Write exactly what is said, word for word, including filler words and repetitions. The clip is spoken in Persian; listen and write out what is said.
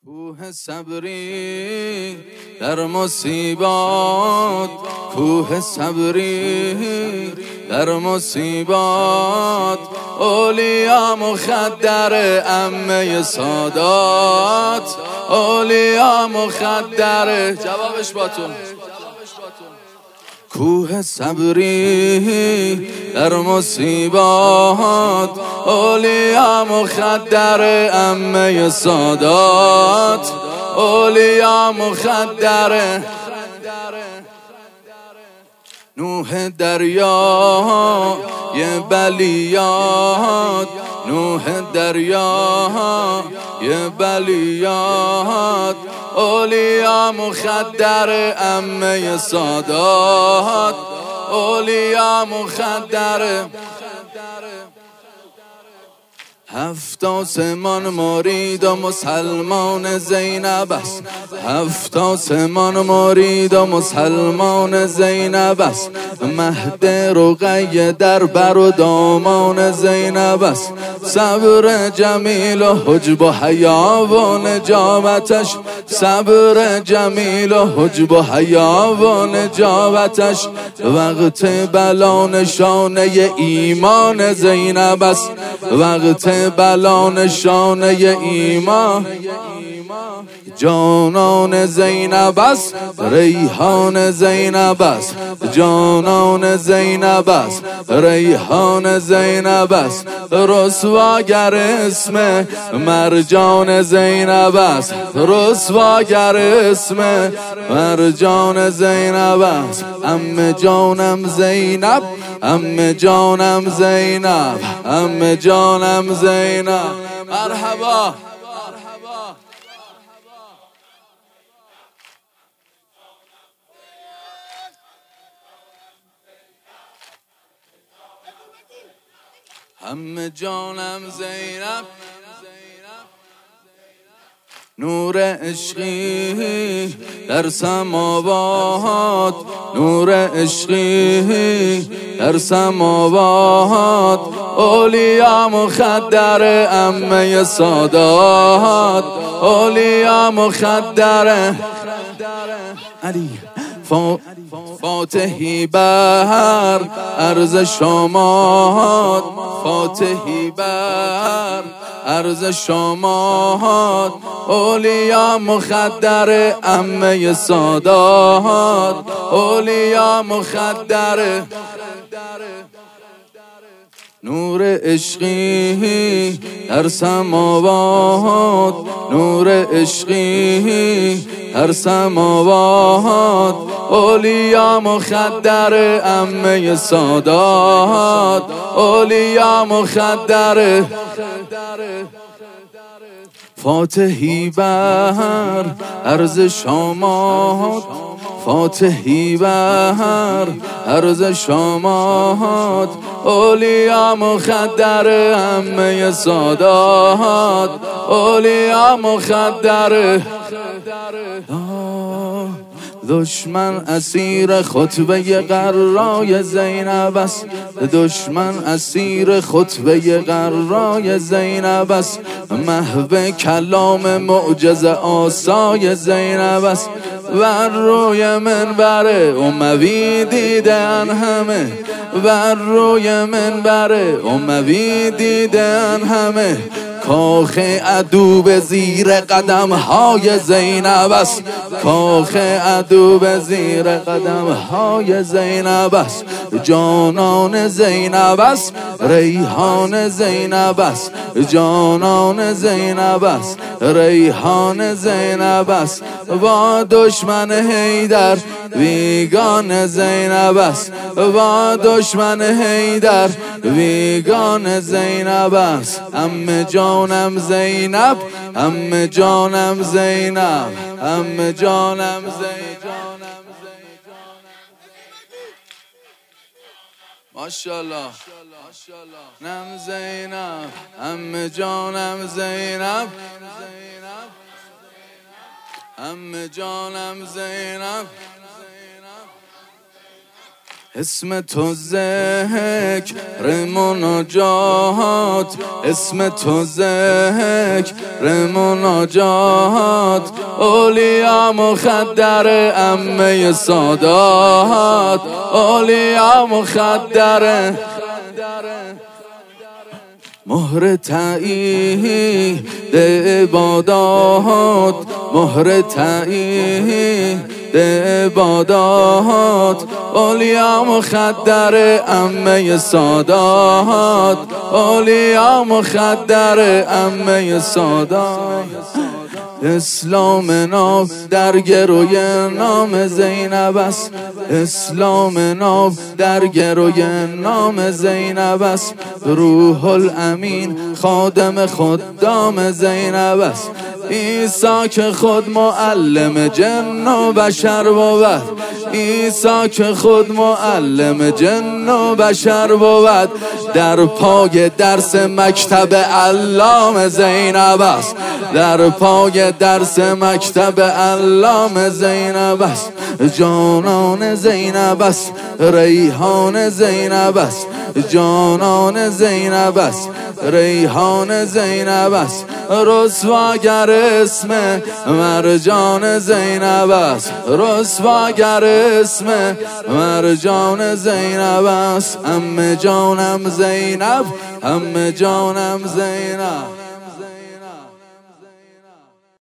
کوه صبری در مصیبات، کوه صبری در مصیبات، اولیا مخدر عمه سادات، اولیا مخدر. جوابش با تو. کوه صبری در مصیبات، اولیا مخدر عمه سادات، اولیا مخدر. نوح دریا یه بلیات، نوح دریا یه بلیات، اولیا مخدر عمه سادات، اولیا مخدر. هفت آسمان مرید و مسلمان زینب است، هفت آسمان مرید و مسلمان زینب است، مهد رقیه در بر و دامان زینب است، صبر جمیل و حجب و حیا و نجابتش، صبر جمیل و حجب و حیا و نجابتش، وقت بلا نشانه ایمان زینب است، وقت بلا نشانه ایمان. جانان زینب است، ریحان زینب است، جانان زینب است، ریحان زینب است، رسواگر اسم مرجان زینب است، رسواگر اسم مرجان زینب است. ام جانم زینب، ام جانم زینب، ام جانم زینب. مرحبا. ام جانم زینب، نور عشقی در سماوات، نور عشقی در سماوات، اولیا مخدر عمه سادات، اولیا مخدر. علی فاتحی بر عرض شمات، فاتحی بر عرض شمات، اولیا مخدر عمه سادات، اولیا مخدر. نور عشقی در سماوات، نور عشقی در سماوات، اولیا مخدر عمه سادات، اولیا مخدر. فاتحی بر عرض شمات، فاتحی بر عرض شمات، اولیا مخدر عمه سادات، اولیا مخدر. دشمن اسیر خطبه قرای زینب است، دشمن اسیر خطبه قرای زینب است، محو کلام معجز آسای زینب است، بر روی منبر اموی دیدن همه، بر روی منبر اموی دیدن همه، کاخ عدو به زیر قدم های زینب است، کاخ عدو به زیر قدم های زینب است، جانان زینب است، ریحان زینب است، جانان زینب است، ریحان زینب است، با دشمن حیدر ویگان زینب است، با دشمن حیدر ویگان زینب است. ام جانم زینب، ام جانم زینب، ام جانم زینب. ماشاءالله نم زینب، ام جانم زینب، ام جانم زینب. اسم تو ذکر مناجات، اسم تو ذکر مناجات، اولیا مخدر عمه سادات، اولیا مخدر مهر تایید عبادات، مهر تایید عبادات، اولیا مخدر عمه سادات، اولیا مخدر عمه سادات. اسلام ناب در گروی نام زینب است، اسلام ناب در گروی نام زینب است، روح الامین خادم خدام زینب است، عیسی که خود معلم جن و بشر بود، عیسی که خود معلم جن و بشر بود، در پای درس مکتب علام زینب است، در پای درس مکتب علام زینب است، جانان زینب است، ریحان زینب است، جانان زینب است، ریحان زینب است، رسواگر اسم مرجان زینب است، رسواگر اسم مرجان زینب است، عمه جانم زینب، عمه جانم زینب.